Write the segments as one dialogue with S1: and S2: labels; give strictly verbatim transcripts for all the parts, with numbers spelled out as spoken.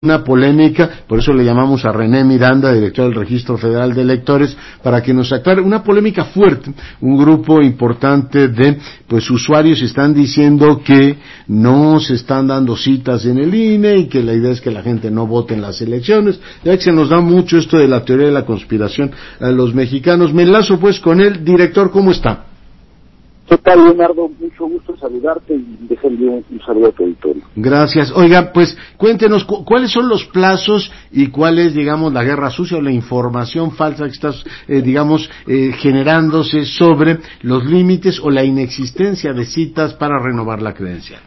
S1: una polémica, por eso le llamamos a René Miranda, director del Registro Federal de Electores, para que nos aclare una polémica fuerte. Un grupo importante de pues usuarios están diciendo que no se están dando citas en el I N E y que la idea es que la gente no vote en las elecciones, ya que se nos da mucho esto de la teoría de la conspiración a los mexicanos. Me enlazo pues con él. Director, ¿cómo está?
S2: ¿Qué tal, Leonardo? Mucho gusto saludarte y déjenme un, un saludo a tu auditorio.
S1: Gracias. Oiga, pues cuéntenos cu- cuáles son los plazos y cuál es, digamos, la guerra sucia o la información falsa que está, eh, digamos, eh, generándose sobre los límites o la inexistencia de citas para renovar la credencial.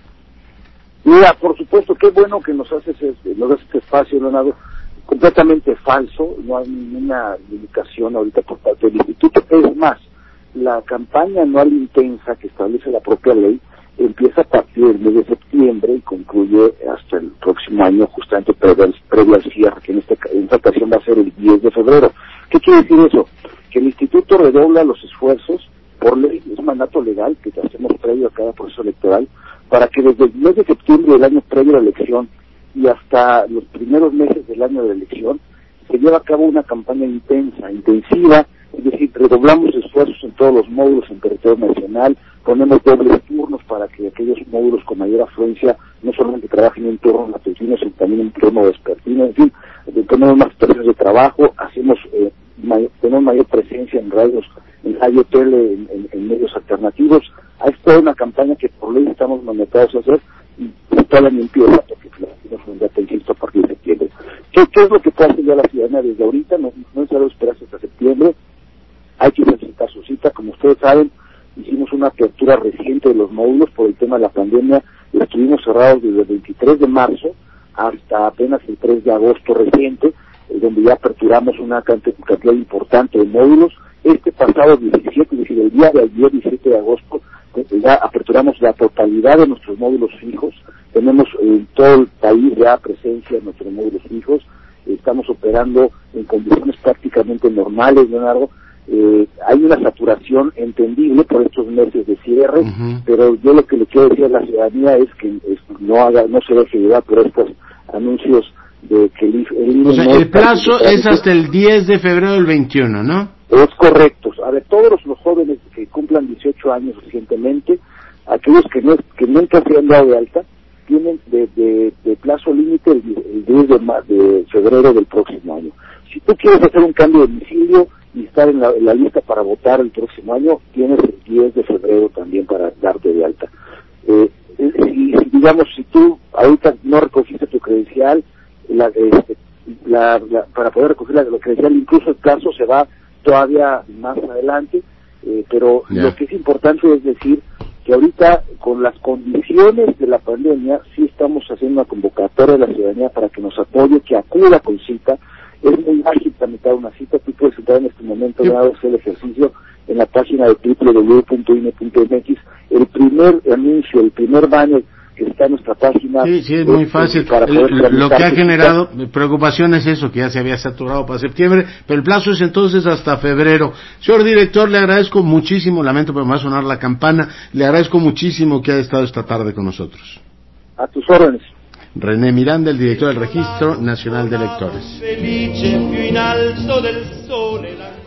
S2: Mira, por supuesto, qué bueno que nos haces este, nos das este espacio, Leonardo. Completamente falso, no hay ninguna limitación ahorita por parte del Instituto. Es más, la campaña anual intensa que establece la propia ley empieza a partir del mes de septiembre y concluye hasta el próximo año, justamente previo al, previo al cierre, que en, este, en esta ocasión va a ser el diez de febrero. ¿Qué quiere decir eso? Que el Instituto redobla los esfuerzos, por ley, es mandato legal que hacemos previo a cada proceso electoral, para que desde el mes de septiembre del año previo a la elección y hasta los primeros meses del año de la elección, se lleva a cabo una campaña intensa, intensiva, es decir, redoblamos esfuerzos en todos los módulos en territorio nacional, ponemos dobles turnos para que aquellos módulos con mayor afluencia no solamente trabajen en un turno matutino, sino también en un turno vespertino, en fin, tenemos más estaciones de trabajo, hacemos eh, mayor, tenemos mayor presencia en radios, en radio tele, en, en, en medios alternativos. Hay toda una campaña que por ley estamos mandatados a hacer y toda la empieza porque la fundata insisto a partir de septiembre. ¿Qué, ¿Qué es lo que puede hacer ya la ciudadanía desde ahorita? No, no es necesario esperarse hasta septiembre. Hay que solicitar su cita. Como ustedes saben, hicimos una apertura reciente de los módulos por el tema de la pandemia. Estuvimos cerrados desde el veintitrés de marzo hasta apenas el tres de agosto reciente, eh, donde ya aperturamos una cantidad, cantidad importante de módulos. Este pasado diecisiete, es decir, el día de ayer, diecisiete de agosto, eh, ya aperturamos la totalidad de nuestros módulos fijos. Tenemos en todo el país ya presencia en nuestros módulos fijos. Estamos operando en condiciones prácticamente normales, Leonardo. Eh, hay una saturación entendible por estos meses de cierre, uh-huh. Pero yo lo que le quiero decir a la ciudadanía es que es, no haga, no se deje llevar por estos anuncios de que el, el
S1: o sea,
S2: no
S1: el plazo es hasta el diez de febrero del veintiuno, ¿no?
S2: Es correcto. A ver, todos los, los jóvenes que cumplan dieciocho años recientemente, aquellos que no que nunca se han dado de alta, tienen de, de, de plazo límite el, el diez de, de febrero del próximo año. Si tú quieres hacer un cambio de domicilio y estar en la, en la lista para votar el próximo año, tienes el diez de febrero también para darte de alta. Eh, y, digamos, si tú ahorita no recogiste tu credencial, la, este, la, la, para poder recoger la, la credencial, incluso el plazo se va todavía más adelante, eh, pero yeah. Lo que es importante es decir que ahorita, con las condiciones de la pandemia, sí estamos haciendo una convocatoria de la ciudadanía para que nos apoye, que acuda con cita. Es muy ágil tramitar una cita. Tú puedes entrar en este momento, sí. Hacer el ejercicio en la página de doble u doble u doble u punto i n e punto m x. El primer anuncio, el primer banner que está en nuestra página.
S1: Sí, sí, es muy es, fácil. Para poder el, lo que ha generado cita. Preocupación es eso, que ya se había saturado para septiembre, pero el plazo es entonces hasta febrero. Señor director, le agradezco muchísimo, lamento pero me va a sonar la campana, le agradezco muchísimo que haya estado esta tarde con nosotros.
S2: A tus órdenes.
S1: René Miranda, el director del Registro Nacional de Electores.